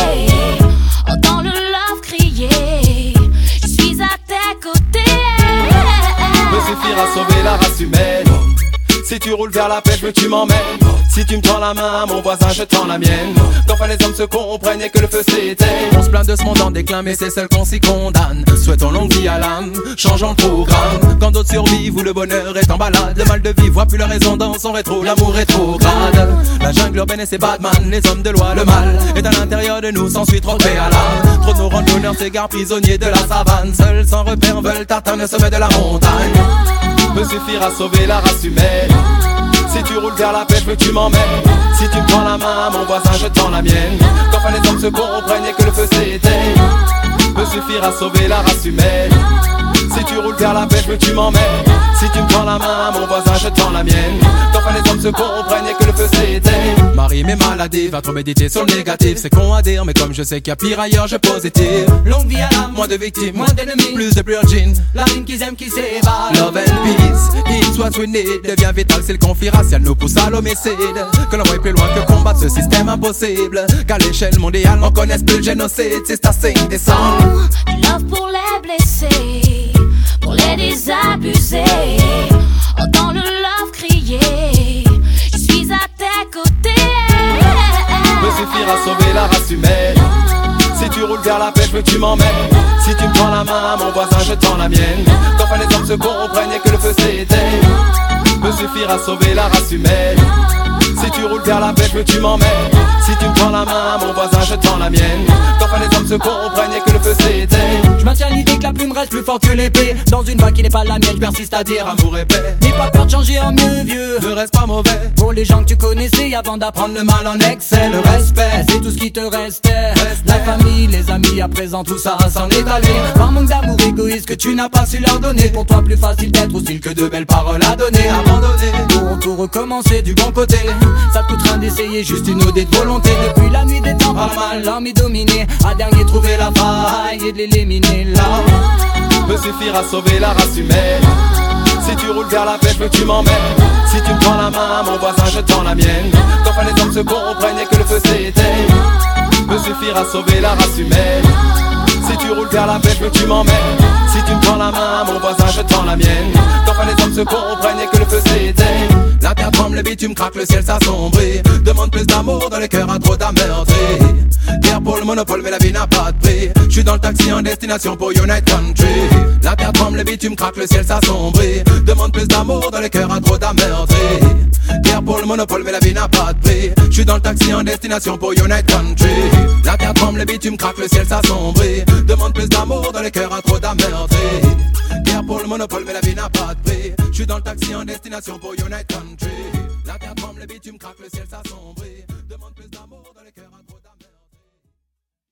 Oh, dans le love crié, je suis à tes côtés. Me suffira à sauver la race humaine. Si tu roules vers la paix, je veux que tu m'emmènes. Si tu me tends la main, mon voisin, je tends la mienne. Qu'enfin les hommes se comprennent et que le feu s'éteigne. On se plaint de ce monde en déclin, mais c'est seul qu'on s'y condamne. Souhaitons longue vie à l'âme, changeons le programme. Quand d'autres survivent où le bonheur est en balade, le mal de vie voit plus la raison dans son rétro, l'amour rétrograde. La jungle urbaine et ses Batman, les hommes de loi, le mal est à l'intérieur de nous, s'ensuit trop paix à l'âme. Trop de nos randonneurs s'égarent prisonniers de la savane. Seuls sans repère veulent atteindre le sommet de la montagne. Me suffira à sauver la race humaine. Si tu roules vers la paix, je veux que tu m'emmènes. Si tu me tends la main, mon voisin, je tends la mienne. Qu'enfin les hommes se comprennent et que le feu s'éteigne. Me suffira à sauver la race humaine. Si tu roules vers la paix, je veux que tu m'emmènes. Si tu me tends la main, mon voisin, je tends la mienne. Qu'enfin les hommes se comprennent et que le feu s'éteigne. Marie m'est maladive, va trop méditer sur le négatif. C'est con à dire, mais comme je sais qu'il y a pire ailleurs, je positive. Longue vie à l'âme, moins de victimes, moins d'ennemis, plus de purgines. La rime qu'ils aiment qui s'évade. Love and peace, it's what we need. Devient vital, c'est le conflit racial nous pousse à l'homicide. Que l'on voit plus loin que combattre ce système impossible. Qu'à l'échelle mondiale, on connaisse plus le génocide. C'est assez indécent. Love pour les blessés, pour les désabusés. Oh, dans le love crié, je suis à tes côtés. Me suffira à sauver la race humaine. Si tu roules vers la paix, je veux que tu m'emmènes. Si tu me tends la main, mon voisin, je tends la mienne. Qu'enfin les hommes se comprennent et que le feu s'éteigne. Me suffira à sauver la race humaine. Si tu roules vers la paix, je veux que tu m'emmènes. Si tu me tends la main, mon voisin, je tends la mienne. Qu'enfin les hommes se comprennent et que le feu s'éteigne. Je maintiens l'idée que la plume reste plus forte que l'épée. Dans une voie qui n'est pas la mienne, je persiste à dire amour et paix. n'aie pas peur de changer en mieux, vieux. Ne reste pas mauvais. Pour les gens que tu connaissais avant d'apprendre le mal en excès. Le respect, c'est tout ce qui te restait. La famille, les amis, à présent tout ça s'en est allé. Par manque d'amour égoïste que tu n'as pas su leur donner. Pour toi plus facile d'être hostile que de belles paroles à donner. Abandonner, pour tout recommencer du bon côté. Ça te coûte rien d'essayer, juste une ode de volonté. Depuis la nuit des temps, pas mal, l'homme dominé. À dernier trouver la faille et de l'éliminer là. Me suffira à sauver la race humaine. Si tu roules vers la paix, je veux que tu m'emmènes. Si tu me tends la main, mon voisin, je tends la mienne. Qu'enfin les hommes se comprennent et que le feu s'éteigne. Me suffira à sauver la race humaine. Si tu roules vers la paix, je veux que tu m'emmènes. Si tu me tends la main, mon voisin, je tends la mienne. Qu'enfin les hommes se comprennent et que le feu s'éteigne. La terre tremble, le bitume craque, le ciel s'assombrit. Demande plus d'amour dans les cœurs à trop d'amertume. Terre pour le monopole, mais la vie n'a pas de prix. Je suis dans le taxi en destination pour United Country. La terre tremble, le bitume craque, le ciel s'assombrit. Demande plus d'amour dans les cœurs à trop d'amertume. Terre pour le monopole, mais la vie n'a pas de prix. Je suis dans le taxi en destination pour United Country. La terre tremble, le bitume craque, le ciel s'assombrit. Demande plus d'amour dans les cœurs à trop d'amertume. Terre pour le monopole, mais la vie n'a pas de prix. Je suis dans le taxi en destination pour United Country. La terre tremble, le bitume craque, le ciel s'assombrit. Demande plus d'amour.